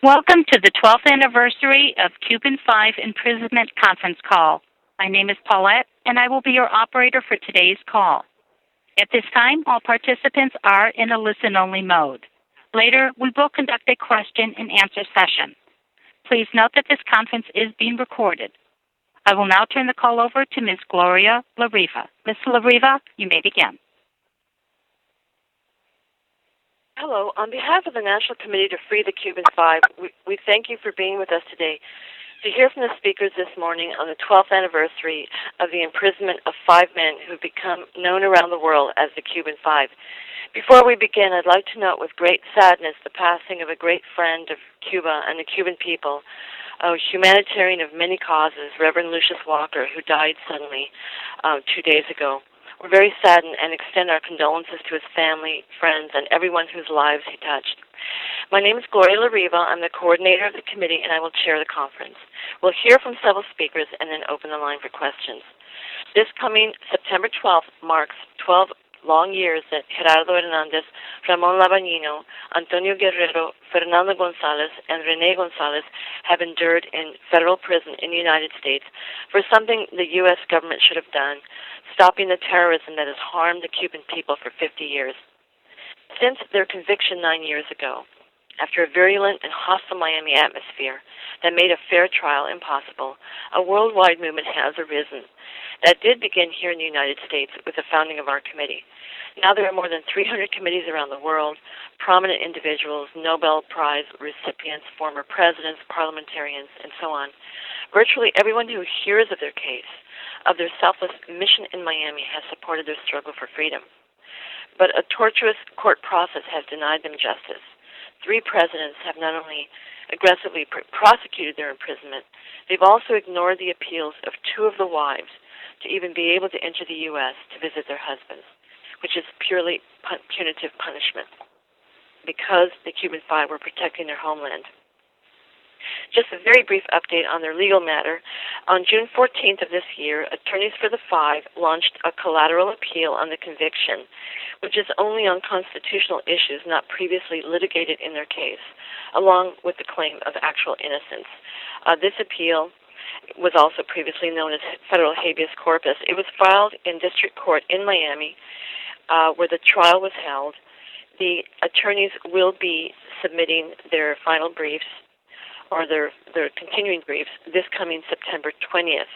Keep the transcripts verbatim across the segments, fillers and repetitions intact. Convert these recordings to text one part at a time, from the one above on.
Welcome to the twelfth anniversary of Cuban five Imprisonment Conference Call. My name is Paulette, and I will be your operator for today's call. At this time, all participants are in a listen-only mode. Later, we will conduct a question-and-answer session. Please note that this conference is being recorded. I will now turn the call over to Miz Gloria La Riva. Miz La Riva, you may begin. Hello. On behalf of the National Committee to Free the Cuban Five, we, we thank you for being with us today to hear from the speakers this morning on the twelfth anniversary of the imprisonment of five men who have become known around the world as the Cuban Five. Before we begin, I'd like to note with great sadness the passing of a great friend of Cuba and the Cuban people, a humanitarian of many causes, Reverend Lucius Walker, who died suddenly uh, two days ago. We're very saddened and extend our condolences to his family, friends, and everyone whose lives he touched. My name is Gloria La Riva. I'm the coordinator of the committee, and I will chair the conference. We'll hear from several speakers and then open the line for questions. This coming September twelfth marks twelve long years that Gerardo Hernandez, Ramon Labañino, Antonio Guerrero, Fernando Gonzalez, and Rene Gonzalez have endured in federal prison in the United States for something the U S government should have done, stopping the terrorism that has harmed the Cuban people for fifty years. Since their conviction nine years ago, after a virulent and hostile Miami atmosphere that made a fair trial impossible, a worldwide movement has arisen. That did begin here in the United States with the founding of our committee. Now there are more than three hundred committees around the world, prominent individuals, Nobel Prize recipients, former presidents, parliamentarians, and so on. Virtually everyone who hears of their case, of their selfless mission in Miami, has supported their struggle for freedom. But a tortuous court process has denied them justice. Three presidents have not only aggressively pr- prosecuted their imprisonment, they've also ignored the appeals of two of the wives to even be able to enter the U S to visit their husbands, which is purely pun- punitive punishment, because the Cuban Five were protecting their homeland. Just a very brief update on their legal matter. On June fourteenth of this year, attorneys for the Five launched a collateral appeal on the conviction, which is only on constitutional issues not previously litigated in their case, along with the claim of actual innocence. Uh, this appeal was also previously known as federal habeas corpus. It was filed in district court in Miami, uh, where the trial was held. The attorneys will be submitting their final briefs, or their, their continuing briefs, this coming September twentieth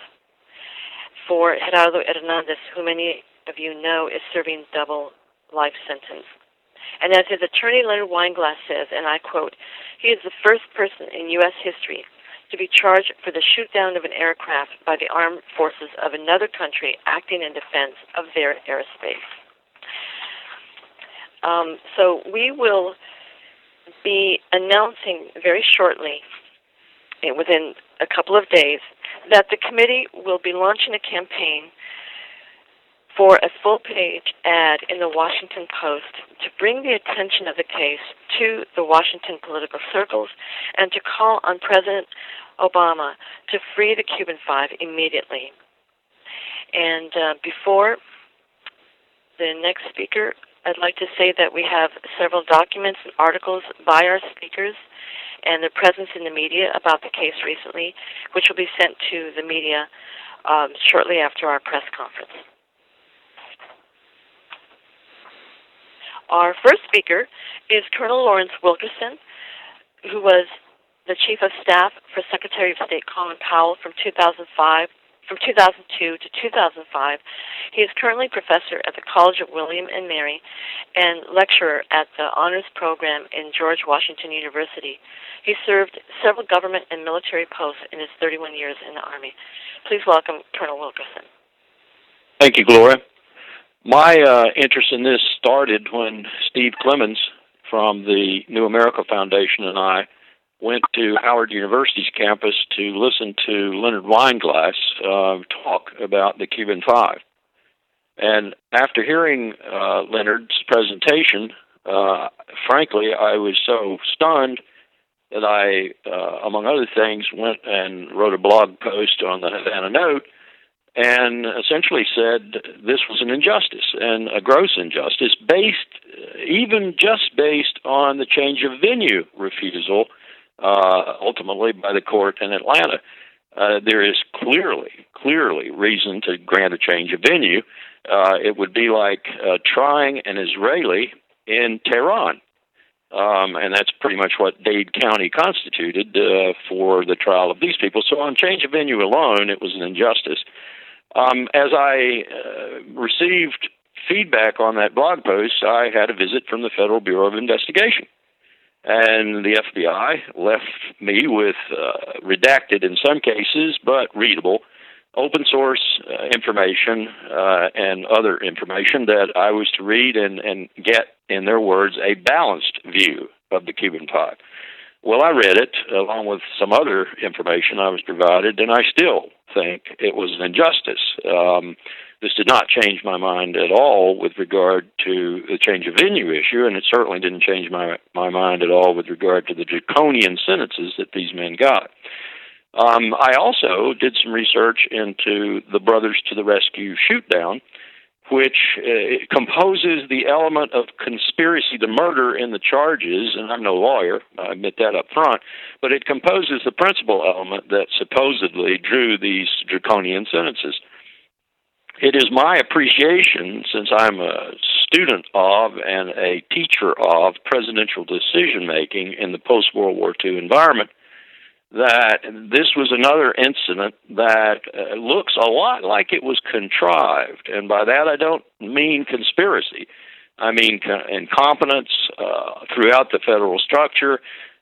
for Gerardo Hernandez, who many of you know is serving double life sentence. And as his attorney, Leonard Weinglass, says, and I quote, "He is the first person in U S history to be charged for the shoot-down of an aircraft by the armed forces of another country acting in defense of their airspace." Um, so we will be announcing very shortly, within a couple of days, that the committee will be launching a campaign for a full-page ad in the Washington Post to bring the attention of the case to the Washington political circles and to call on President Obama to free the Cuban Five immediately. And uh, before the next speaker, I'd like to say that we have several documents and articles by our speakers and their presence in the media about the case recently, which will be sent to the media um, shortly after our press conference. Our first speaker is Colonel Lawrence Wilkerson, who was the Chief of Staff for Secretary of State Colin Powell from two thousand five, from two thousand two to two thousand five. He is currently professor at the College of William and Mary and lecturer at the honors program in George Washington University. He served several government and military posts in his thirty-one years in the Army. Please welcome Colonel Wilkerson. Thank you, Gloria. My uh, interest in this started when Steve Clemens from the New America Foundation and I went to Howard University's campus to listen to Leonard Weinglass uh, talk about the Cuban Five. And after hearing uh, Leonard's presentation, uh, frankly, I was so stunned that I, uh, among other things, went and wrote a blog post on the Havana Note and essentially said this was an injustice, and a gross injustice, based, even just based on the change of venue refusal uh, ultimately by the court in Atlanta. Uh, there is clearly, clearly reason to grant a change of venue. Uh, it would be like uh, trying an Israeli in Tehran. Um, and that's pretty much what Dade County constituted uh, for the trial of these people. So on change of venue alone, it was an injustice. Um, as I uh, received feedback on that blog post, I had a visit from the Federal Bureau of Investigation. And the F B I left me with uh, redacted in some cases, but readable, open source uh, information uh, and other information that I was to read and, and get, in their words, a balanced view of the Cuban Five. Well, I read it along with some other information I was provided, and I still think it was an injustice. Um, this did not change my mind at all with regard to the change of venue issue, and it certainly didn't change my, my mind at all with regard to the draconian sentences that these men got. Um, I also did some research into the Brothers to the Rescue shootdown, which uh, composes the element of conspiracy to murder in the charges, and I'm no lawyer, I admit that up front, but it composes the principal element that supposedly drew these draconian sentences. It is my appreciation, since I'm a student of and a teacher of presidential decision-making in the post-World War Two environment, that this was another incident that uh, looks a lot like it was contrived. And by that, I don't mean conspiracy. I mean co- incompetence uh, throughout the federal structure,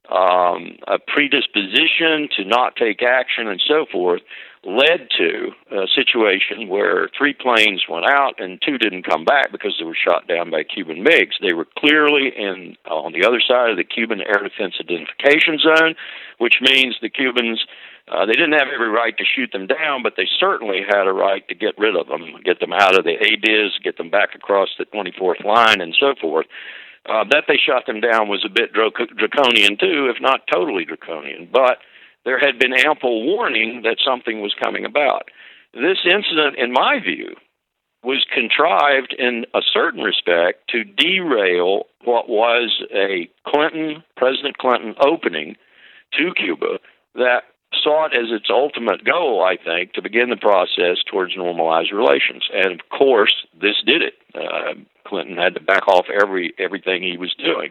um, a predisposition to not take action, and so forth, led to a situation where three planes went out and two didn't come back because they were shot down by Cuban MiGs. They were clearly in on the other side of the Cuban Air Defense Identification Zone, which means the Cubans, uh, they didn't have every right to shoot them down, but they certainly had a right to get rid of them, get them out of the A D I S, get them back across the twenty-fourth line, and so forth. Uh, that they shot them down was a bit draconian, too, if not totally draconian. But there had been ample warning that something was coming about. This incident, in my view, was contrived in a certain respect to derail what was a Clinton, President Clinton opening to Cuba that sought as its ultimate goal, I think, to begin the process towards normalized relations. And, of course, this did it. Uh, Clinton had to back off every everything he was doing.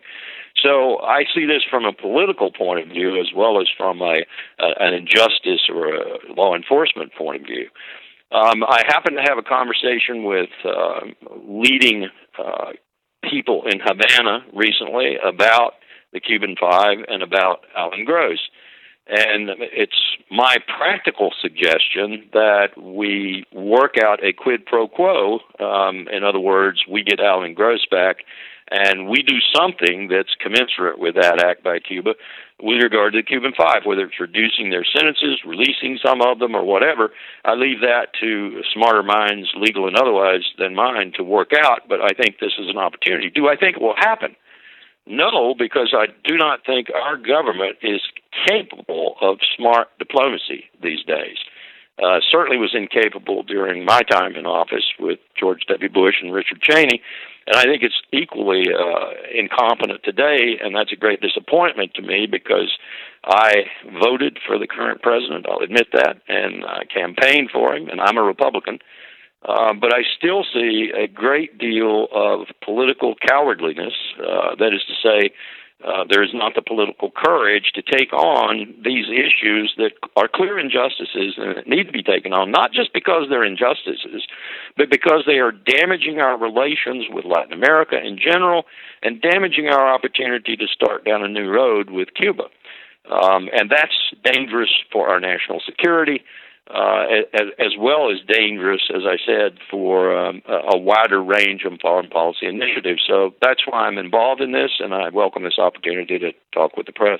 So I see this from a political point of view as well as from a, a an injustice or a law enforcement point of view. Um, I happened to have a conversation with uh, leading uh, people in Havana recently about the Cuban Five and about Alan Gross. And it's my practical suggestion that we work out a quid pro quo. Um, in other words, we get Alan Gross back, and we do something that's commensurate with that act by Cuba with regard to the Cuban Five, whether it's reducing their sentences, releasing some of them, or whatever. I leave that to smarter minds, legal and otherwise, than mine to work out, but I think this is an opportunity. Do I think it will happen? No, because I do not think our government is capable of smart diplomacy these days. Uh, certainly was incapable during my time in office with George W. Bush and Richard Cheney, and I think it's equally uh, incompetent today, and that's a great disappointment to me because I voted for the current president, I'll admit that, and I campaigned for him, and I'm a Republican. Uh, but I still see a great deal of political cowardliness. Uh, that is to say, uh, there is not the political courage to take on these issues that are clear injustices and that need to be taken on, not just because they're injustices, but because they are damaging our relations with Latin America in general and damaging our opportunity to start down a new road with Cuba. Um, and that's dangerous for our national security. Uh, as, as well as dangerous, as I said, for um, a, a wider range of foreign policy initiatives. So that's why I'm involved in this, and I welcome this opportunity to talk with the press.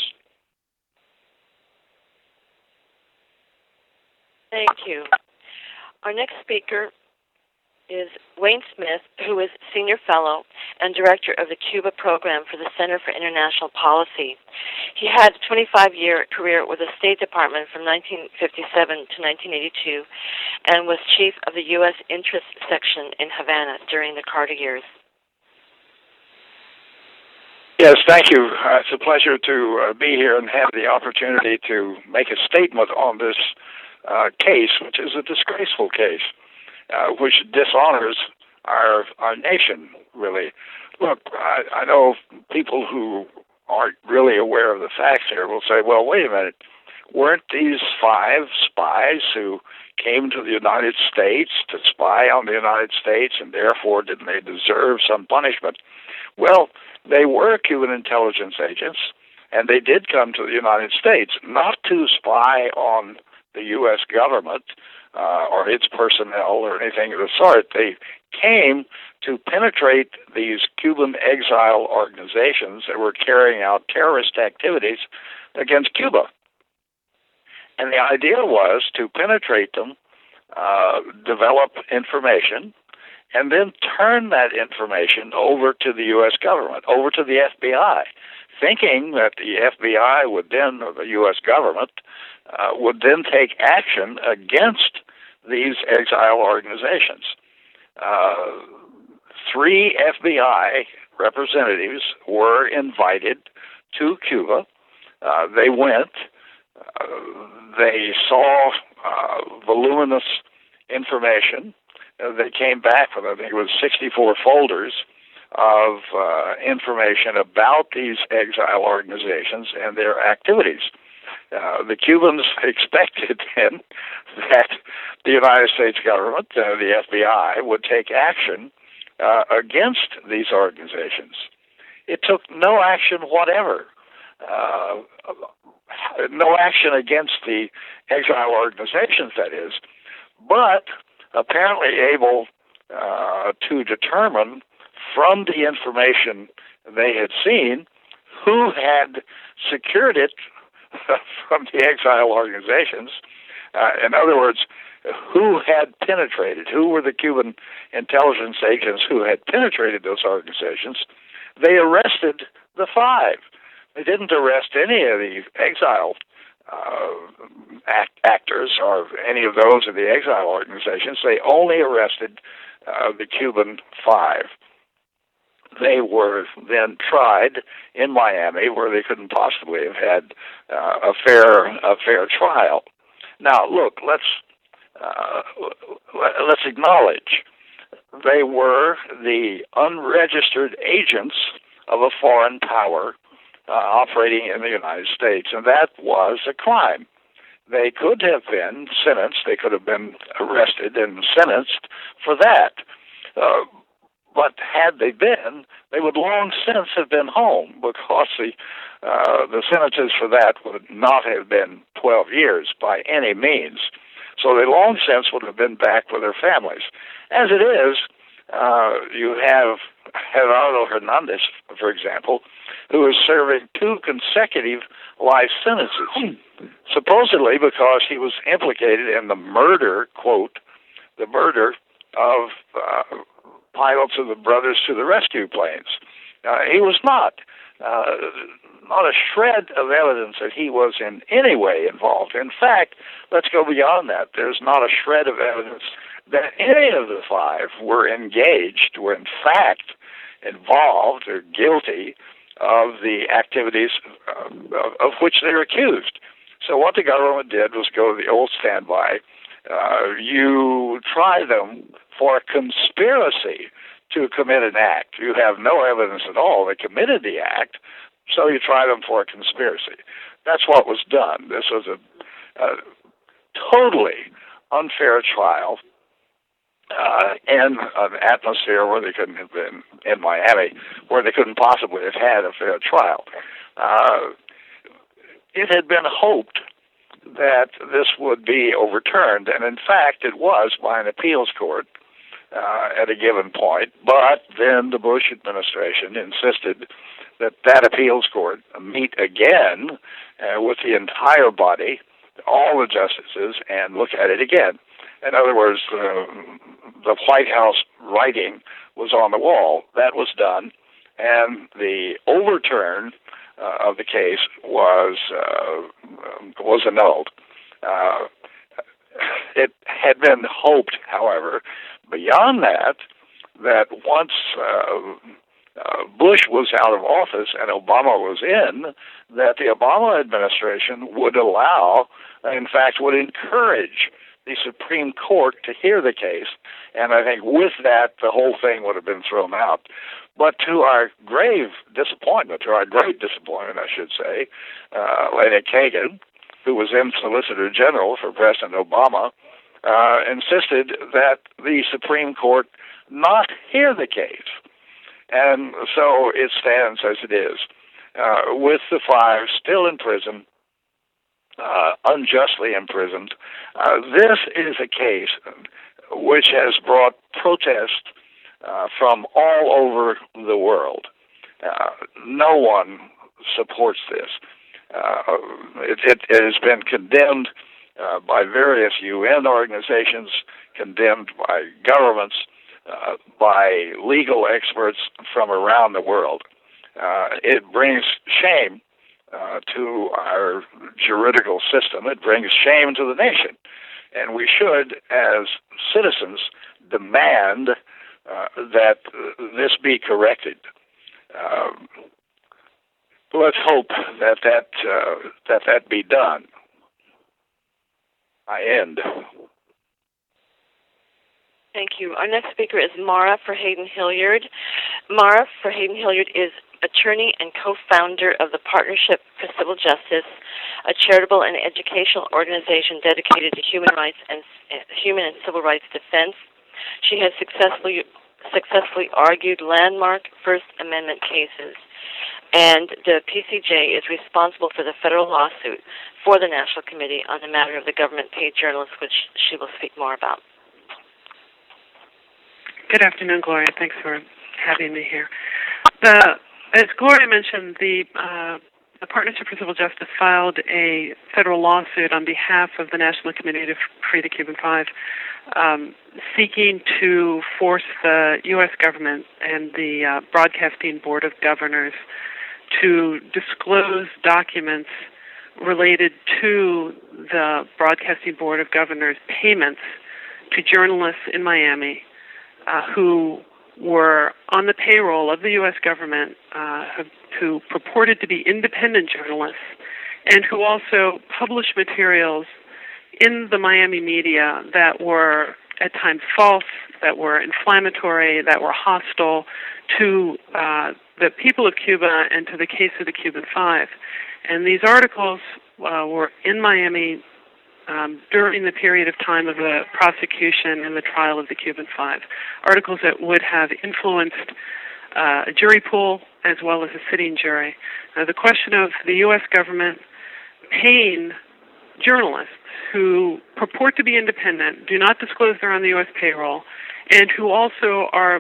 Thank you. Our next speaker is Wayne Smith, who is Senior Fellow and Director of the Cuba Program for the Center for International Policy. He had a twenty-five-year career with the State Department from nineteen fifty-seven to nineteen eighty-two and was Chief of the U S Interest Section in Havana during the Carter years. Yes, thank you. Uh, it's a pleasure to uh, be here and have the opportunity to make a statement on this uh, case, which is a disgraceful case, uh, which dishonors our our nation, really. Look, I, I know people who aren't really aware of the facts here will say, well, wait a minute, weren't these five spies who came to the United States to spy on the United States, and therefore didn't they deserve some punishment? Well, they were Cuban intelligence agents, and they did come to the United States, not to spy on the U S government uh, or its personnel or anything of the sort. They came to penetrate these Cuban exile organizations that were carrying out terrorist activities against Cuba. And the idea was to penetrate them, uh, develop information, and then turn that information over to the U S government, over to the F B I, thinking that the F B I would then, or the U S government, uh, would then take action against these exile organizations. Uh, three F B I representatives were invited to Cuba. Uh, they went. Uh, they saw uh, voluminous information. Uh, they came back with, I think it was sixty-four folders of uh, information about these exile organizations and their activities. Uh, the Cubans expected then that the United States government, uh, the F B I, would take action uh, against these organizations. It took no action whatever. Uh, no action against the exile organizations, that is, but apparently able uh, to determine from the information they had seen who had secured it from the exile organizations. Uh, in other words, who had penetrated, who were the Cuban intelligence agents who had penetrated those organizations. They arrested the five. They didn't arrest any of the exile uh, act- actors or any of those of the exile organizations. They only arrested uh, the Cuban five. They were then tried in Miami, where they couldn't possibly have had uh, a fair a fair trial. Now, look, let's uh, let's acknowledge they were the unregistered agents of a foreign power uh, operating in the United States, and that was a crime. They could have been sentenced. They could have been arrested and sentenced for that. Uh, But had they been, they would long since have been home, because the uh, the sentences for that would not have been twelve years by any means. So they long since would have been back with their families. As it is, uh, you have Gerardo Hernandez, for example, who is serving two consecutive life sentences, supposedly because he was implicated in the murder, quote, the murder of uh, pilots of the Brothers to the Rescue planes. Uh, he was not. Uh, not a shred of evidence that he was in any way involved. In fact, let's go beyond that. There's not a shred of evidence that any of the five were engaged, were in fact involved or guilty of the activities uh, of, of which they're accused. So what the government did was go to the old standby. Uh, you try them for conspiracy to commit an act. You have no evidence at all they committed the act, so you try them for a conspiracy. That's what was done. This was a, a totally unfair trial uh, in an atmosphere where they couldn't have been, in Miami, where they couldn't possibly have had a fair trial. Uh, it had been hoped that this would be overturned, and in fact it was by an appeals court uh, at a given point, but then the Bush administration insisted that that appeals court meet again uh, with the entire body, all the justices, and look at it again. In other words, uh, the White House writing was on the wall. That was done, and the overturn Uh, of the case was uh, was annulled. Uh, it had been hoped, however, beyond that, that once uh, uh, Bush was out of office and Obama was in, that the Obama administration would allow, in fact, would encourage the Supreme Court to hear the case. And I think with that, the whole thing would have been thrown out. But to our grave disappointment, to our great disappointment, I should say, uh, Elena Kagan, who was then Solicitor General for President Obama, uh, insisted that the Supreme Court not hear the case. And so it stands as it is, uh, with the five still in prison, uh, unjustly imprisoned. Uh, this is a case which has brought protest uh, from all over the world. Uh, no one supports this. Uh, it, it, it has been condemned uh, by various U N organizations, condemned by governments, uh, by legal experts from around the world. Uh, it brings shame uh, to our juridical system. It brings shame to the nation. And we should, as citizens, demand uh, that uh, this be corrected. Um, let's hope that that, uh, that that be done. I end. Thank you. Our next speaker is Mara Verheyen Hilliard. Mara Verheyen Hilliard is attorney and co-founder of the Partnership for Civil Justice, a charitable and educational organization dedicated to human rights and uh, human and civil rights defense. She has successfully successfully argued landmark First Amendment cases, and the P C J is responsible for the federal lawsuit for the National Committee on the matter of the government-paid journalists, which she will speak more about. Good afternoon, Gloria. Thanks for having me here. The, as Gloria mentioned, the, uh, the Partnership for Civil Justice filed a federal lawsuit on behalf of the National Committee to Free the Cuban Five, um, seeking to force the U S government and the uh, Broadcasting Board of Governors to disclose documents related to the Broadcasting Board of Governors' payments to journalists in Miami uh, who were on the payroll of the U S government, uh, who purported to be independent journalists, and who also published materials in the Miami media that were at times false, that were inflammatory, that were hostile to uh, the people of Cuba and to the case of the Cuban Five. And these articles uh, were in Miami um, during the period of time of the prosecution and the trial of the Cuban Five. Articles that would have influenced uh, a jury pool as well as a sitting jury. Now, the question of the U S government paying journalists who purport to be independent, do not disclose they're on the U S payroll, and who also are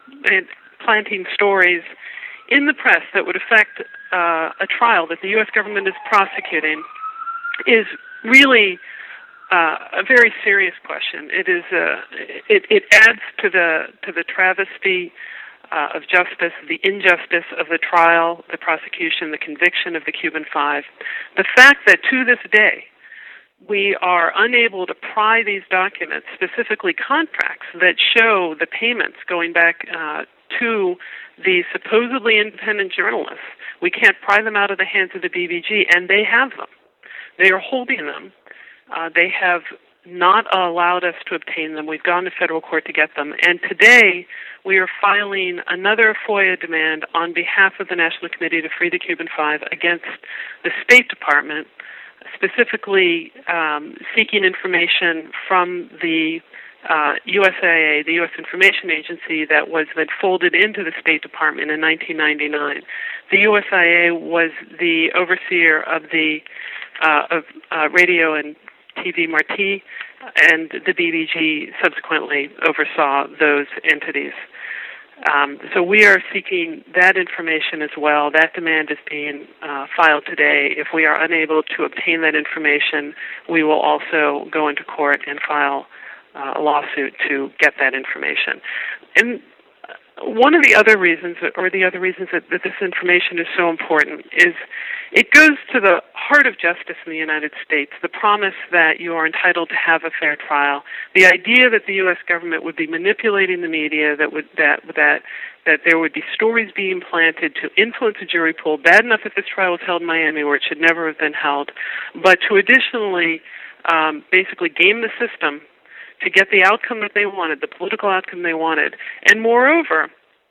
planting stories in the press that would affect uh, a trial that the U S government is prosecuting is really uh, a very serious question. It is a, it, it adds to the to the travesty uh, of justice, the injustice of the trial, the prosecution, the conviction of the Cuban Five. The fact that to this day we are unable to pry these documents, specifically contracts that show the payments going back uh, to the supposedly independent journalists. We can't pry them out of the hands of the B B G, and they have them. They are holding them. Uh, they have not allowed us to obtain them. We've gone to federal court to get them. And today, we are filing another FOIA demand on behalf of the National Committee to Free the Cuban Five against the State Department, specifically um, seeking information from the uh, U S I A, the U S Information Agency, that was then folded into the State Department in nineteen ninety-nine. The U S I A was the overseer of the uh, of uh, radio and T V Marti, and the B B G subsequently oversaw those entities. Um, so we are seeking that information as well. That demand is being uh, filed today. If we are unable to obtain that information, we will also go into court and file uh, a lawsuit to get that information. And one of the other reasons, or the other reasons that, that this information is so important, is it goes to the heart of justice in the United States, the promise that you are entitled to have a fair trial, the idea that the U S government would be manipulating the media, that would that that that there would be stories being planted to influence a jury pool, bad enough if this trial was held in Miami where it should never have been held, but to additionally um, basically game the system to get the outcome that they wanted, the political outcome they wanted. And moreover,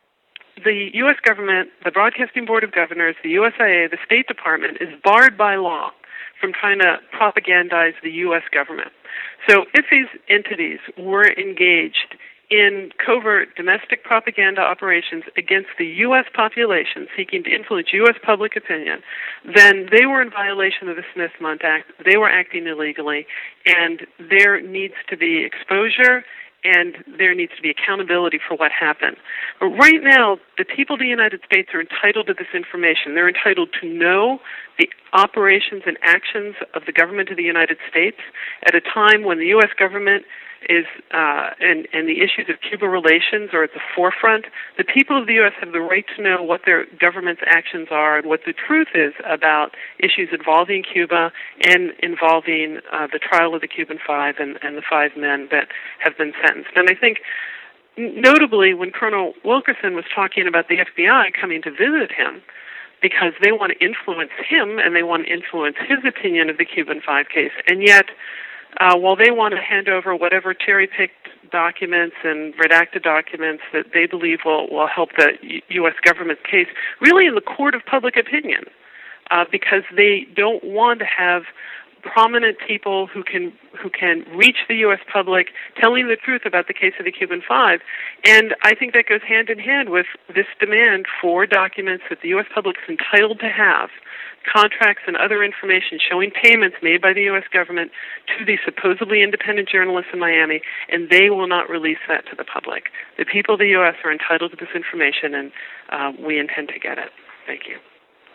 the U S government, the Broadcasting Board of Governors, the U S I A, the State Department is barred by law from trying to propagandize the U S government. So if these entities were engaged in covert domestic propaganda operations against the U S population seeking to influence U S public opinion, then they were in violation of the Smith-Mundt Act. They were acting illegally, and there needs to be exposure and there needs to be accountability for what happened. But right now, the people of the United States are entitled to this information. They're entitled to know the operations and actions of the government of the United States at a time when the U S government is, uh, and, and the issues of Cuba relations are at the forefront. The people of the U S have the right to know what their government's actions are and what the truth is about issues involving Cuba and involving uh, the trial of the Cuban Five and, and the five men that have been sentenced. And I think, notably, when Colonel Wilkerson was talking about the F B I coming to visit him, because they want to influence him and they want to influence his opinion of the Cuban Five case, and yet Uh, while they want to hand over whatever cherry-picked documents and redacted documents that they believe will, will help the U S government's case, really in the court of public opinion, uh, because they don't want to have prominent people who can who can reach the U S public telling the truth about the case of the Cuban Five. And I think that goes hand in hand with this demand for documents that the U S public is entitled to have, contracts and other information showing payments made by the U S government to the supposedly independent journalists in Miami, and they will not release that to the public. The people of the U S are entitled to this information, and uh, we intend to get it. Thank you.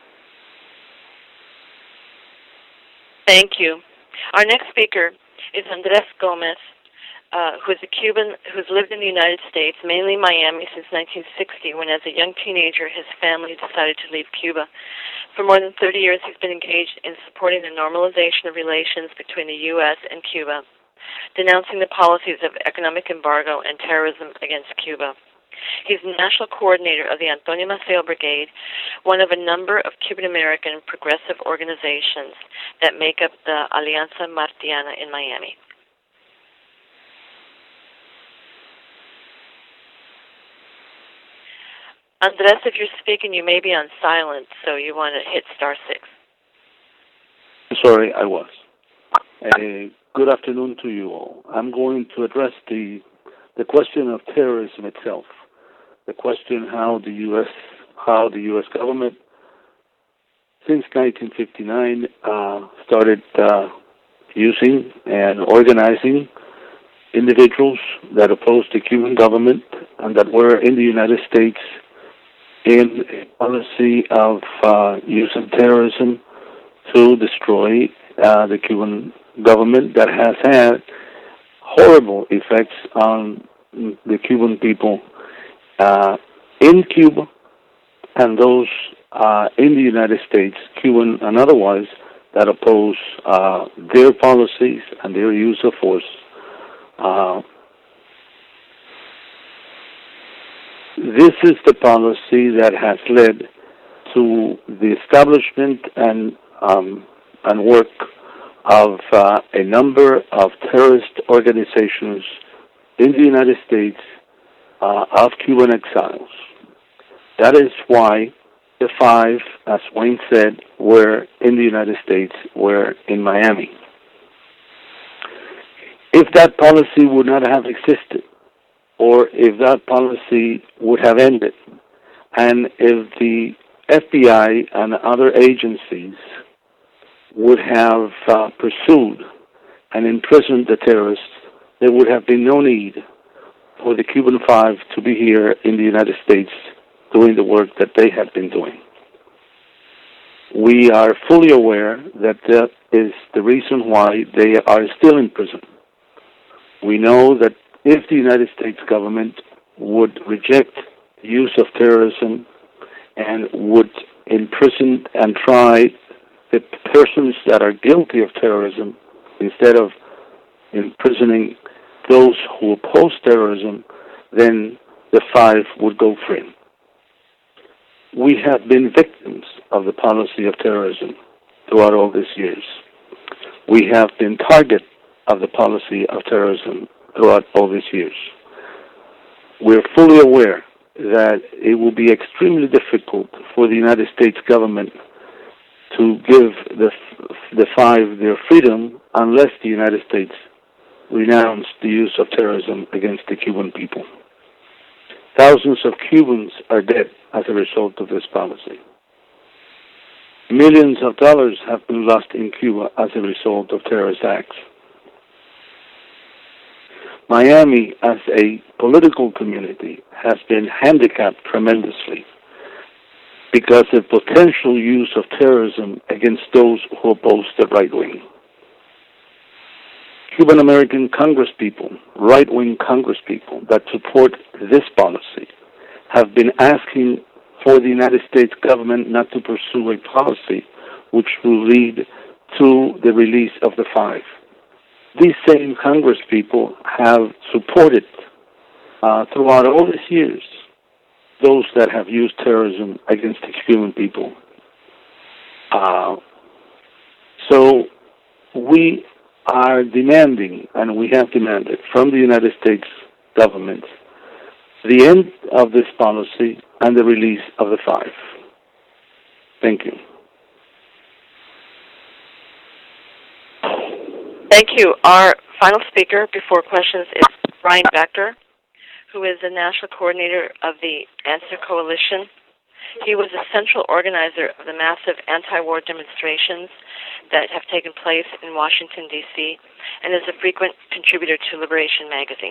Thank you. Our next speaker is Andres Gomez, uh, who is a Cuban who's lived in the United States, mainly Miami, since nineteen sixty, when as a young teenager his family decided to leave Cuba. For more than thirty years, he's been engaged in supporting the normalization of relations between the U S and Cuba, denouncing the policies of economic embargo and terrorism against Cuba. He's the national coordinator of the Antonio Maceo Brigade, one of a number of Cuban-American progressive organizations that make up the Alianza Martiana in Miami. Andres, if you're speaking, you may be on silent, so you want to hit star six. Sorry, I was. Uh, good afternoon to you all. I'm going to address the the question of terrorism itself. The question how the U S how the U S government since nineteen fifty-nine uh, started uh, using and organizing individuals that opposed the Cuban government and that were in the United States in a policy of uh, using terrorism to destroy uh, the Cuban government that has had horrible effects on the Cuban people uh, in Cuba and those uh, in the United States, Cuban and otherwise, that oppose uh, their policies and their use of force. Uh, this is the policy that has led to the establishment and um, and work of uh, a number of terrorist organizations in the United States uh, of Cuban exiles. That is why the five, as Wayne said, were in the United States, were in Miami. If that policy would not have existed, or if that policy would have ended, and if the F B I and other agencies would have uh, pursued and imprisoned the terrorists, there would have been no need for the Cuban Five to be here in the United States doing the work that they have been doing. We are fully aware that that is the reason why they are still in prison. We know that if the United States government would reject the use of terrorism and would imprison and try the persons that are guilty of terrorism, instead of imprisoning those who oppose terrorism, then the five would go free. We have been victims of the policy of terrorism throughout all these years. We have been target of the policy of terrorism throughout all these years. We're fully aware that it will be extremely difficult for the United States government to give the the five their freedom unless the United States renounce the use of terrorism against the Cuban people. Thousands of Cubans are dead as a result of this policy. Millions of dollars have been lost in Cuba as a result of terrorist acts. Miami, as a political community, has been handicapped tremendously because of potential use of terrorism against those who oppose the right wing. Cuban American congresspeople, right-wing congresspeople that support this policy have been asking for the United States government not to pursue a policy which will lead to the release of the five. These same congresspeople have supported uh, throughout all these years those that have used terrorism against the Cuban people. Uh, so we are demanding, and we have demanded from the United States government, the end of this policy and the release of the five. Thank you. Thank you. Our final speaker before questions is Brian Becker, who is the national coordinator of the Answer Coalition. He was a central organizer of the massive anti-war demonstrations that have taken place in Washington, D C, and is a frequent contributor to Liberation magazine.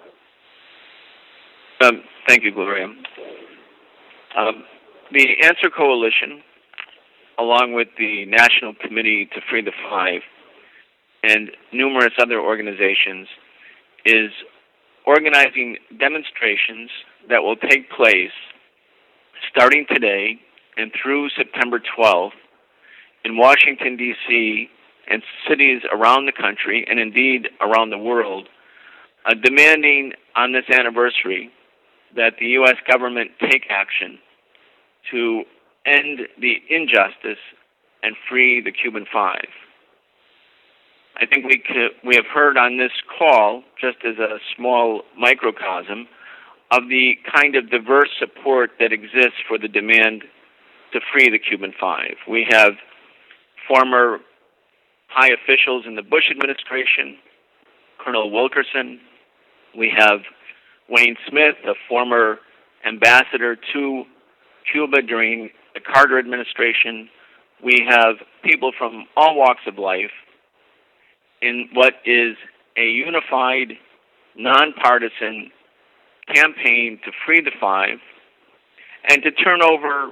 Um, thank you, Gloria. Um, the Answer Coalition, along with the National Committee to Free the Five, and numerous other organizations, is organizing demonstrations that will take place starting today and through September twelfth in Washington, D C, and cities around the country, and indeed around the world, uh, demanding on this anniversary that the U S government take action to end the injustice and free the Cuban Five. I think we could, we have heard on this call, just as a small microcosm, of the kind of diverse support that exists for the demand to free the Cuban Five. We have former high officials in the Bush administration, Colonel Wilkerson. We have Wayne Smith, a former ambassador to Cuba during the Carter administration. We have people from all walks of life in what is a unified, nonpartisan campaign to free the Five and to turn over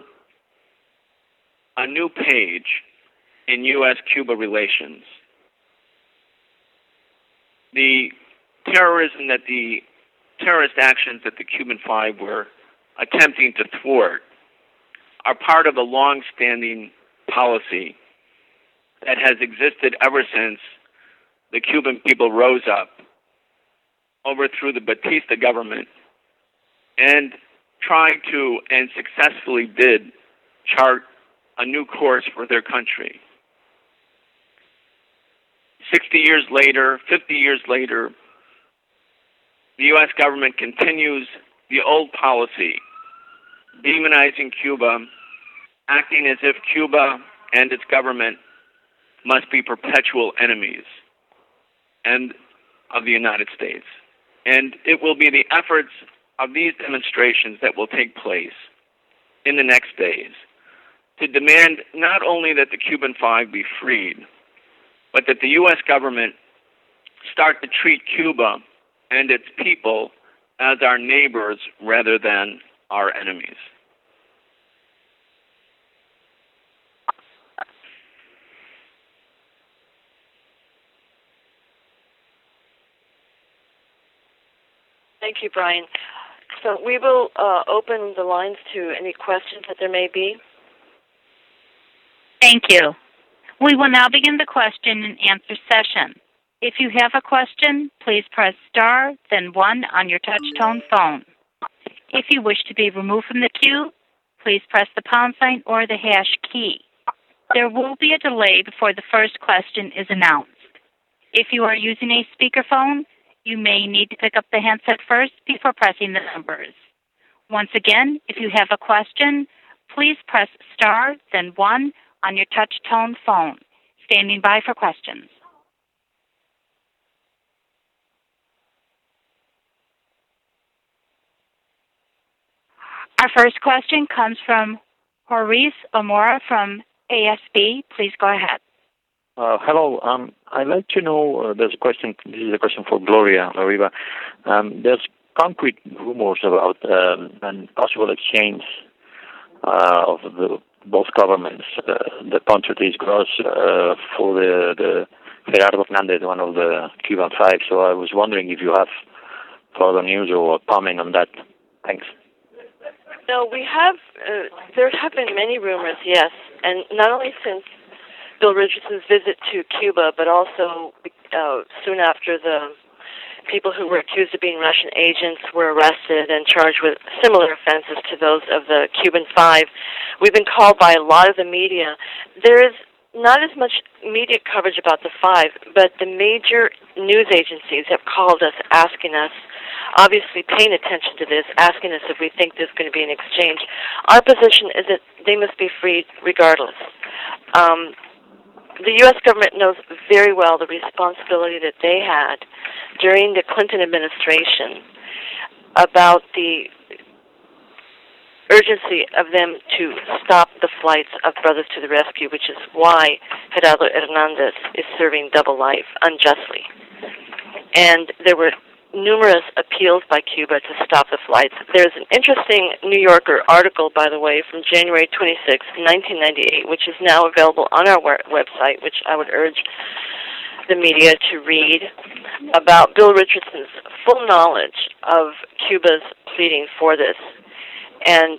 a new page in U S Cuba relations. The terrorism that the terrorist actions that the Cuban Five were attempting to thwart are part of a long-standing policy that has existed ever since the Cuban people rose up, overthrew the Batista government, and tried to, and successfully did, chart a new course for their country. Sixty years later, fifty years later, the U S government continues the old policy, demonizing Cuba, acting as if Cuba and its government must be perpetual enemies and of the United States. And it will be the efforts of these demonstrations that will take place in the next days to demand not only that the Cuban Five be freed, but that the U S government start to treat Cuba and its people as our neighbors rather than our enemies. Thank you, Brian. So we will uh, open the lines to any questions that there may be. Thank you. We will now begin the question and answer session. If you have a question, please press star, then one on your touch-tone phone. If you wish to be removed from the queue, please press the pound sign or the hash key. There will be a delay before the first question is announced. If you are using a speakerphone, you may need to pick up the handset first before pressing the numbers. Once again, if you have a question, please press star, then one on your touch-tone phone. Standing by for questions. Our first question comes from Horace Omora from A S B. Please go ahead. Uh, hello. Um, I'd like to know, uh, there's a question, this is a question for Gloria Lariva. Um, there's concrete rumors about um, a possible exchange uh, of the, both governments, uh, the Ponce Gross uh, for the, the Gerardo Hernandez, one of the Cuban Five. So I was wondering if you have further news or comment on that. Thanks. No, we have, uh, there have been many rumors, yes, and not only since Bill Richardson's visit to Cuba, but also uh, soon after the people who were accused of being Russian agents were arrested and charged with similar offenses to those of the Cuban Five. We've been called by a lot of the media. There is not as much media coverage about the Five, but the major news agencies have called us asking us, obviously paying attention to this, asking us if we think there's going to be an exchange. Our position is that they must be freed regardless. Um, the U S government knows very well the responsibility that they had during the Clinton administration about the urgency of them to stop the flights of Brothers to the Rescue, which is why Gerardo Hernandez is serving double life unjustly. And there were numerous appeals by Cuba to stop the flights. There's an interesting New Yorker article, by the way, from January twenty-sixth, nineteen ninety-eight, which is now available on our website, which I would urge the media to read, about Bill Richardson's full knowledge of Cuba's pleading for this. And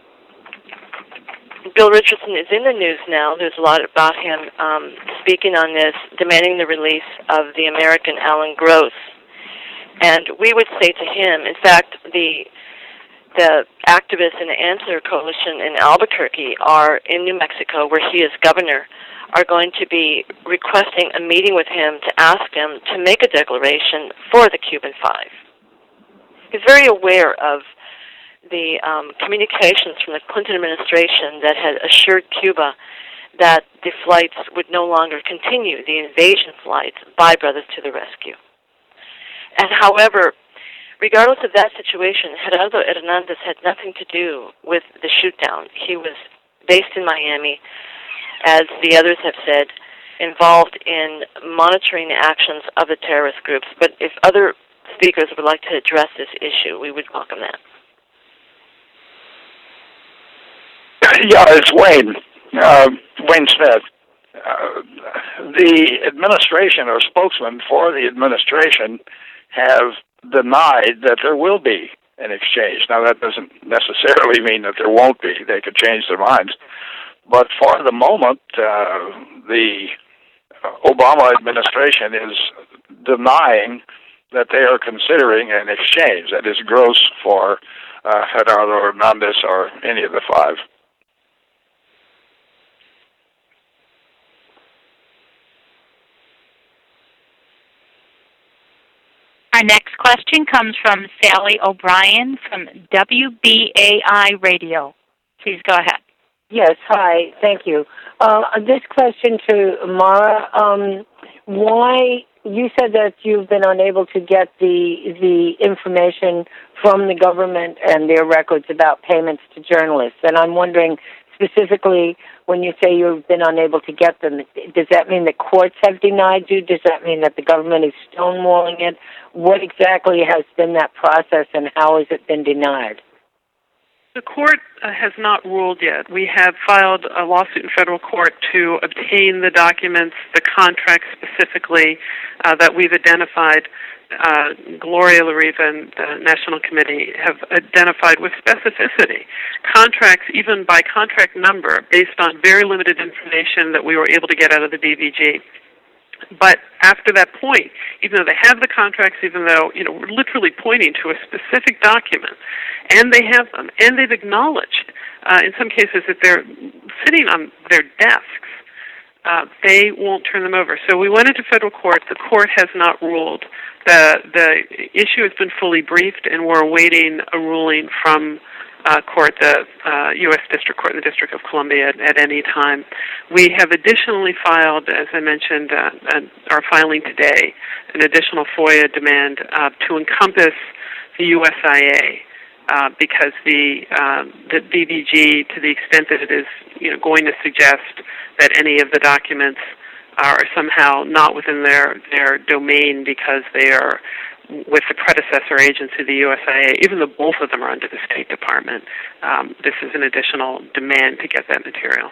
Bill Richardson is in the news now. There's a lot about him um, speaking on this, demanding the release of the American Alan Gross. And we would say to him, in fact, the the activists in the Answer Coalition in Albuquerque are in New Mexico, where he is governor, are going to be requesting a meeting with him to ask him to make a declaration for the Cuban Five. He's very aware of the um, communications from the Clinton administration that had assured Cuba that the flights would no longer continue, the invasion flights by Brothers to the Rescue. And however, regardless of that situation, Gerardo Hernandez had nothing to do with the shoot-down. He was based in Miami, as the others have said, involved in monitoring the actions of the terrorist groups. But if other speakers would like to address this issue, we would welcome that. Yeah, it's Wayne, uh, Wayne Smith. Uh, the administration or spokesman for the administration have denied that there will be an exchange. Now, that doesn't necessarily mean that there won't be. They could change their minds. But for the moment, uh, the Obama administration is denying that they are considering an exchange that is Gross for uh, Gerardo Hernandez or any of the five. Our next question comes from Sally O'Brien from W B A I Radio. Please go ahead. Yes, hi, thank you. Uh, this question to Mara, um, why, you said that you've been unable to get the the information from the government and their records about payments to journalists, and I'm wondering specifically when you say you've been unable to get them, does that mean the courts have denied you? Does that mean that the government is stonewalling it? What exactly has been that process and how has it been denied? The court uh, has not ruled yet. We have filed a lawsuit in federal court to obtain the documents, the contracts specifically uh, that we've identified. Uh, Gloria LaRiva and the National Committee have identified with specificity contracts, even by contract number, based on very limited information that we were able to get out of the D V G. But after that point, even though they have the contracts, even though, you know, we're literally pointing to a specific document, and they have them, and they've acknowledged, uh, in some cases, that they're sitting on their desks, uh, they won't turn them over. So we went into federal court. The court has not ruled. The, the issue has been fully briefed, and we're awaiting a ruling from Uh, court, the uh, U S District Court in the District of Columbia at, at any time. We have additionally filed, as I mentioned, uh, uh, are filing today, an additional FOIA demand uh, to encompass the U S I A uh, because the uh, the D V G, to the extent that it is, you know, going to suggest that any of the documents are somehow not within their their domain because they are with the predecessor agency, the U S I A, even though both of them are under the State Department, um, this is an additional demand to get that material.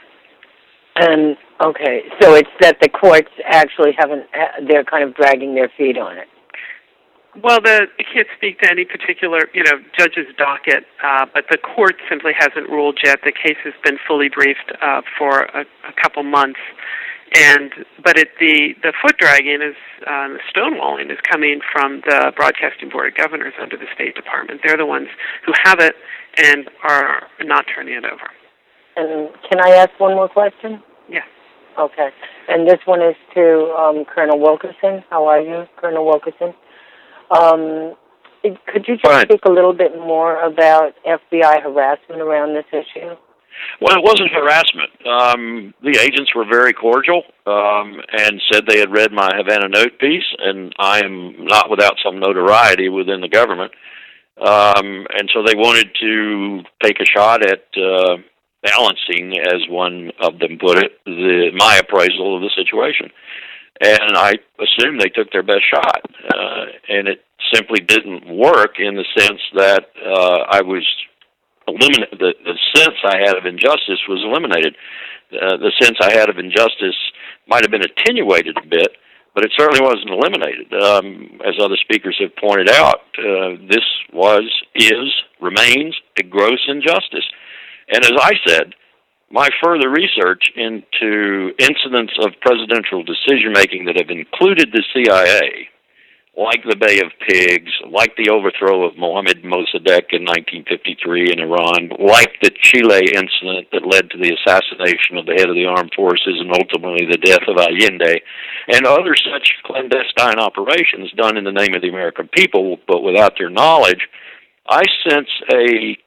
And, okay, so it's that the courts actually haven't, they're kind of dragging their feet on it. Well, the, I can't speak to any particular, you know, judge's docket, uh, but the court simply hasn't ruled yet. The case has been fully briefed uh, for a, a couple months. And but it, the the foot dragging is uh, the stonewalling is coming from the Broadcasting Board of Governors under the State Department. They're the ones who have it and are not turning it over. And can I ask one more question? Yes. Okay. And this one is to um, Colonel Wilkerson. How are you, Colonel Wilkerson? Um, could you just Fine. speak a little bit more about F B I harassment around this issue? Well, it wasn't harassment. Um, the agents were very cordial um, and said they had read my Havana Note piece, and I am not without some notoriety within the government. Um, and so they wanted to take a shot at uh, balancing, as one of them put it, the, my appraisal of the situation. And I assume they took their best shot. Uh, and it simply didn't work in the sense that uh, I was eliminate the, the sense I had of injustice was eliminated. Uh, the sense I had of injustice might have been attenuated a bit, but it certainly wasn't eliminated. Um, as other speakers have pointed out, uh, this was, is, remains a gross injustice. And as I said, my further research into incidents of presidential decision-making that have included the C I A, like the Bay of Pigs, like the overthrow of Mohammad Mossadegh in nineteen fifty-three in Iran, like the Chile incident that led to the assassination of the head of the armed forces and ultimately the death of Allende, and other such clandestine operations done in the name of the American people, but without their knowledge, I sense a,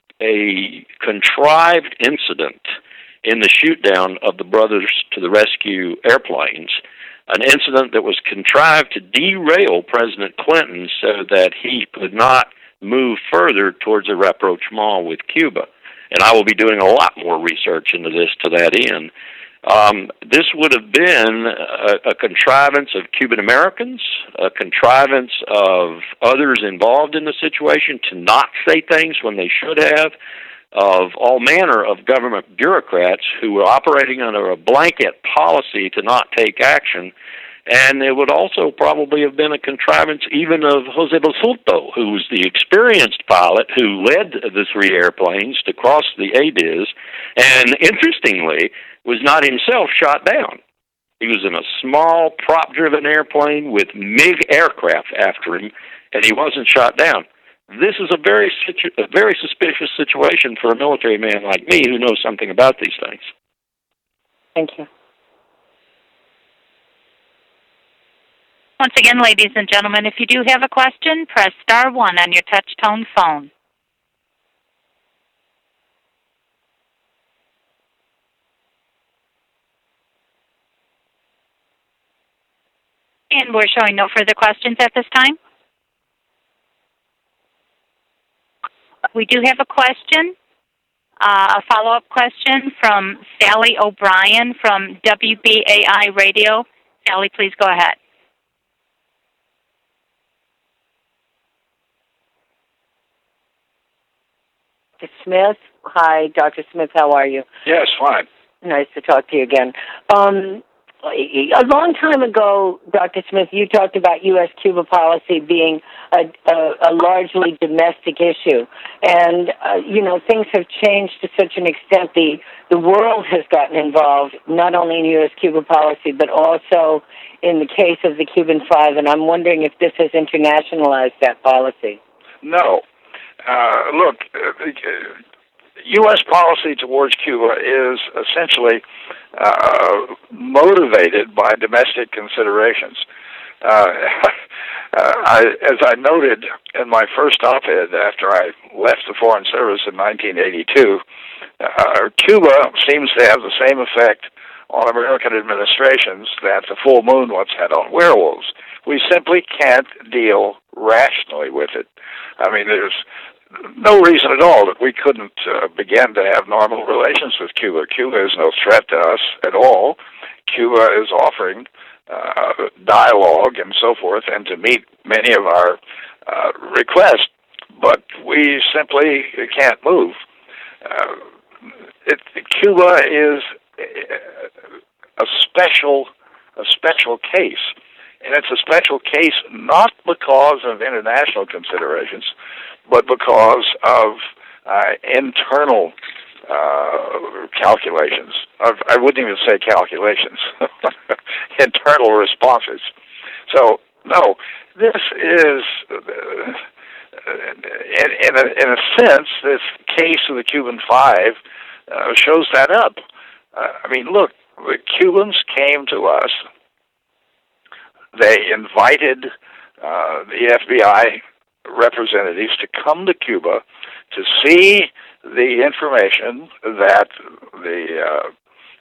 a contrived incident in the shoot-down of the Brothers to the Rescue airplanes, an incident that was contrived to derail President Clinton so that he could not move further towards a rapprochement with Cuba. And I will be doing a lot more research into this to that end. Um, this would have been a, a contrivance of Cuban Americans, a contrivance of others involved in the situation to not say things when they should have, of all manner of government bureaucrats who were operating under a blanket policy to not take action. And it would also probably have been a contrivance even of Jose Basulto, who was the experienced pilot who led the three airplanes to cross the A D I S, and interestingly, was not himself shot down. He was in a small prop-driven airplane with MiG aircraft after him, and he wasn't shot down. This is a very situ- a very suspicious situation for a military man like me who knows something about these things. Thank you. Once again, ladies and gentlemen, if you do have a question, press star one on your touch-tone phone. And we're showing no further questions at this time. We do have a question, uh, a follow-up question from Sally O'Brien from W B A I Radio. Sally, please go ahead. Mister Smith, Hi, Doctor Smith. How are you? Yes, fine. Nice to talk to you again. Um, a long time ago, Doctor Smith, you talked about U S Cuba policy being a, a, a largely domestic issue. And, uh, you know, things have changed to such an extent. The, the world has gotten involved, not only in U S Cuba policy, but also in the case of the Cuban Five. And I'm wondering if this has internationalized that policy. No. Uh, look, uh, U S policy towards Cuba is essentially uh, motivated by domestic considerations. Uh, uh, I, as I noted in my first op-ed after I left the Foreign Service in nineteen eighty-two, uh, Cuba seems to have the same effect on American administrations that the full moon once had on werewolves. We simply can't deal rationally with it. I mean, there's no reason at all that we couldn't uh, begin to have normal relations with Cuba. Cuba is no threat to us at all. Cuba is offering uh, dialogue and so forth and to meet many of our uh, requests, but we simply can't move. Uh, it, Cuba is a special, a special case. And it's a special case not because of international considerations, but because of uh, internal uh, calculations. I wouldn't even say calculations. Internal responses. So, no, this is, uh, in, in, a, in a sense, this case of the Cuban Five uh, shows that up. Uh, I mean, look, the Cubans came to us. They invited uh, the F B I representatives to come to Cuba to see the information that the uh,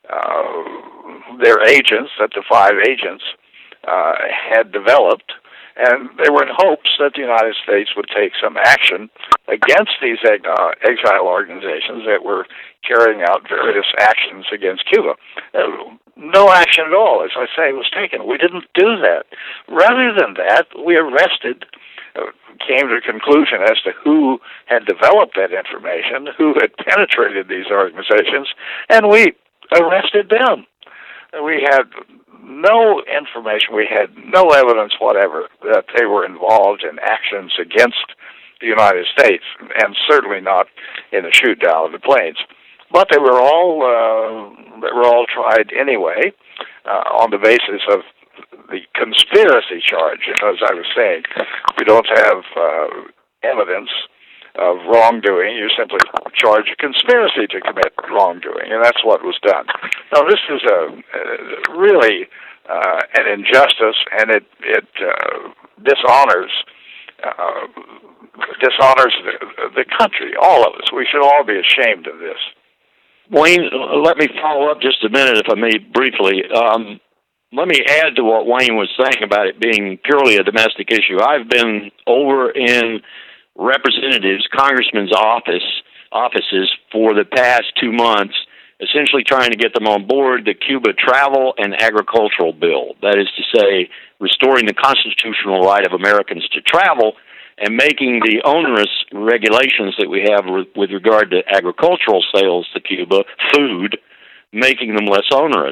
uh, their agents, that the five agents, uh, had developed, and they were in hopes that the United States would take some action against these uh, exile organizations that were carrying out various actions against Cuba. Uh, no action at all, as I say, was taken. We didn't do that. Rather than that, we arrested, uh, came to a conclusion as to who had developed that information, who had penetrated these organizations, and we arrested them. We had no information, we had no evidence whatever that they were involved in actions against the United States, and certainly not in the shoot down of the planes. But they were all uh, they were all tried anyway uh, on the basis of the conspiracy charge. And as I was saying, we don't have uh, evidence of wrongdoing. You simply charge a conspiracy to commit wrongdoing, and that's what was done. Now, this is a, a really uh, an injustice, and it it uh, dishonors uh, dishonors the, the country, all of us. We should all be ashamed of this. Wayne, let me follow up just a minute, if I may, briefly. Um, let me add to what Wayne was saying about it being purely a domestic issue. I've been over in representatives, congressmen's office offices for the past two months, essentially trying to get them on board the Cuba Travel and Agricultural Bill. That is to say, restoring the constitutional right of Americans to travel and making the onerous regulations that we have re- with regard to agricultural sales to Cuba, food, making them less onerous.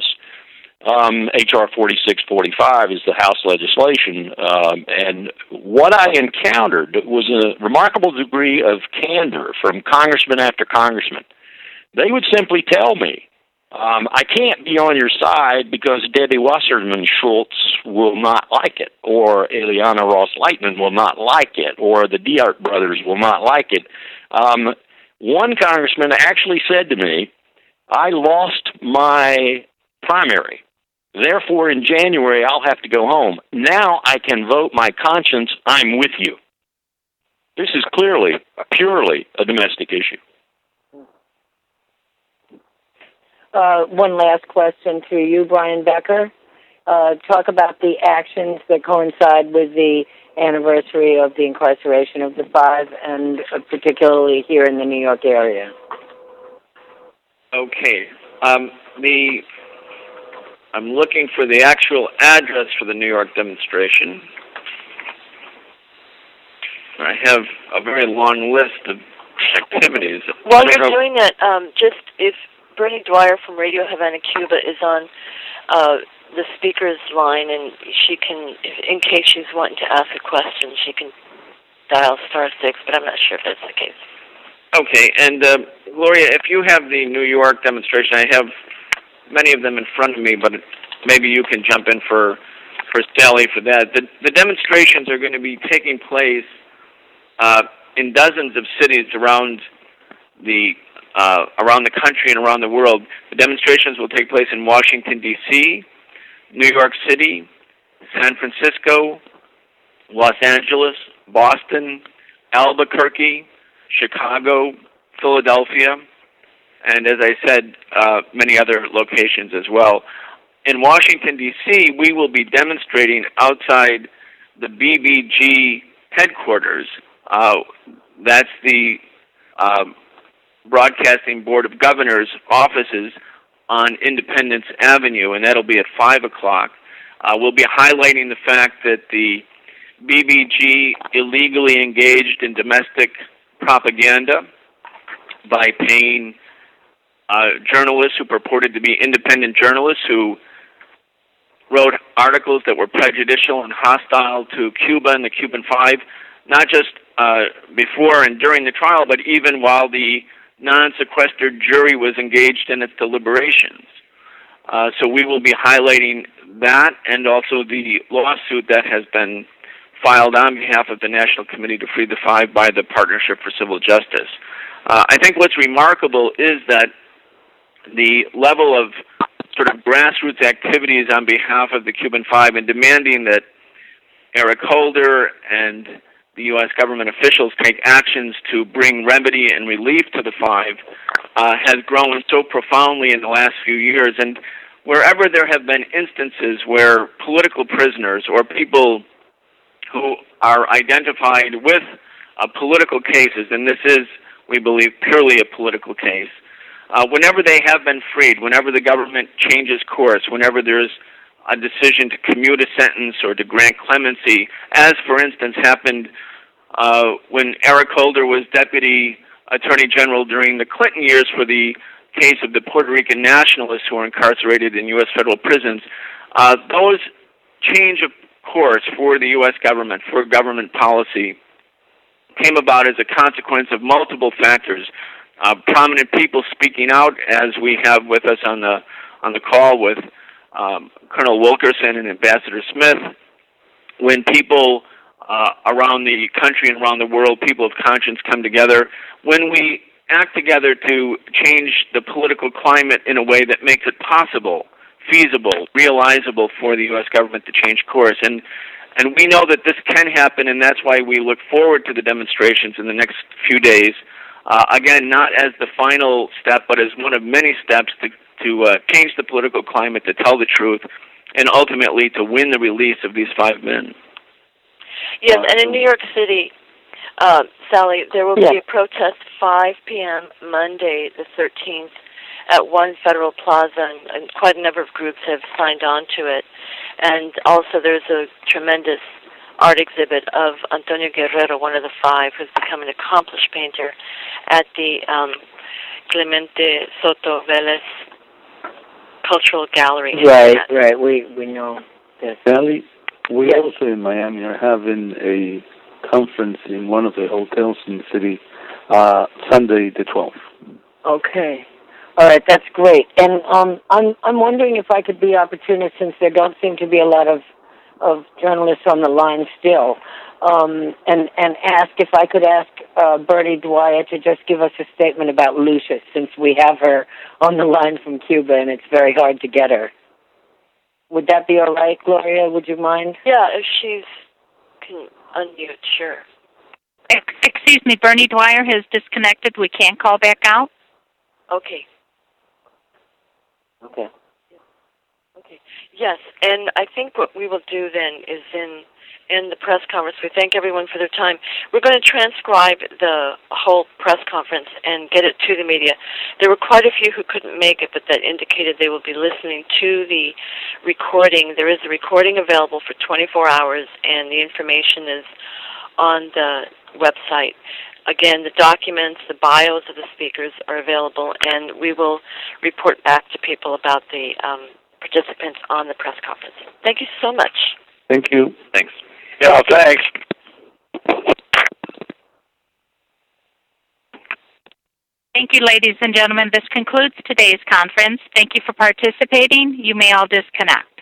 Um, H R forty-six forty-five is the House legislation, um, and what I encountered was a remarkable degree of candor from congressman after congressman. They would simply tell me, um, I can't be on your side because Debbie Wasserman Schultz will not like it, or Eliana Ross-Lightman will not like it, or the Diart brothers will not like it. Um, one congressman actually said to me, I lost my primary. Therefore, in January, I'll have to go home. Now I can vote my conscience. I'm with you. This is clearly, purely a domestic issue. Uh, one last question to you, Brian Becker. Uh, talk about the actions that coincide with the anniversary of the incarceration of the five, and uh, particularly here in the New York area. Okay. Um, the I'm looking for the actual address for the New York demonstration. I have a very long list of activities. While you're doing that, um, just if Bernie Dwyer from Radio Havana, Cuba, is on uh, the speaker's line, and she can, in case she's wanting to ask a question, she can dial star six, but I'm not sure if that's the case. Okay, and uh, Gloria, if you have the New York demonstration, I have many of them in front of me, but maybe you can jump in for for Sally for that. The, the demonstrations are going to be taking place uh, in dozens of cities around the uh, around the country and around the world. The demonstrations will take place in Washington, D C, New York City, San Francisco, Los Angeles, Boston, Albuquerque, Chicago, Philadelphia, and as I said, uh, many other locations as well. In Washington, D C, we will be demonstrating outside the B B G headquarters. Uh, that's the uh, Broadcasting Board of Governors offices on Independence Avenue, and that'll be at five o'clock. Uh, we'll be highlighting the fact that the B B G illegally engaged in domestic propaganda by paying uh, journalists who purported to be independent journalists who wrote articles that were prejudicial and hostile to Cuba and the Cuban Five, not just uh, before and during the trial, but even while the non-sequestered jury was engaged in its deliberations. Uh, so we will be highlighting that and also the lawsuit that has been filed on behalf of the National Committee to Free the Five by the Partnership for Civil Justice. Uh, I think what's remarkable is that the level of sort of grassroots activities on behalf of the Cuban Five and demanding that Eric Holder and the U S government officials take actions to bring remedy and relief to the Five uh, has grown so profoundly in the last few years. And wherever there have been instances where political prisoners or people who are identified with uh, political cases, and this is, we believe, purely a political case, Uh, whenever they have been freed, whenever the government changes course, whenever there's a decision to commute a sentence or to grant clemency, as, for instance, happened uh, when Eric Holder was Deputy Attorney General during the Clinton years for the case of the Puerto Rican nationalists who are incarcerated in U S federal prisons, uh, those change of course for the U S government, for government policy, came about as a consequence of multiple factors. Uh, prominent people speaking out, as we have with us on the on the call with um, Colonel Wilkerson and Ambassador Smith. When people uh, around the country and around the world, people of conscience come together, when we act together to change the political climate in a way that makes it possible, feasible, realizable for the U S government to change course. And and we know that this can happen, and that's why we look forward to the demonstrations in the next few days. Uh, again, not as the final step, but as one of many steps to, to uh, change the political climate, to tell the truth, and ultimately to win the release of these five men. Yes, and in New York City, uh, Sally, there will yes. be a protest five p.m. Monday the thirteenth at One Federal Plaza, and, and quite a number of groups have signed on to it. And also there's a tremendous art exhibit of Antonio Guerrero, one of the five, who's become an accomplished painter, at the um, Clemente Soto Vélez Cultural Gallery. Right, right. We we know this. Sally, we yes. also in Miami are having a conference in one of the hotels in the city uh, Sunday the twelfth. Okay. All right, that's great. And um, I'm I'm wondering if I could be opportunist, since there don't seem to be a lot of of journalists on the line still, um, and and ask if I could ask uh, Bernie Dwyer to just give us a statement about Lucius, since we have her on the line from Cuba and it's very hard to get her. Would that be all right, Gloria? Would you mind? Yeah, if she's can unmute, sure. Excuse me, Bernie Dwyer has disconnected. We can't call back out. Okay. Okay. Okay. Yes, and I think what we will do then is in in the press conference, we thank everyone for their time. We're going to transcribe the whole press conference and get it to the media. There were quite a few who couldn't make it, but that indicated they will be listening to the recording. There is a recording available for twenty-four hours, and the information is on the website. again, the documents, the bios of the speakers are available, and we will report back to people about the um, participants on the press conference. Thank you so much. Thank you. Thanks. Yeah, thanks. Thank you, ladies and gentlemen. This concludes today's conference. Thank you for participating. You may all disconnect.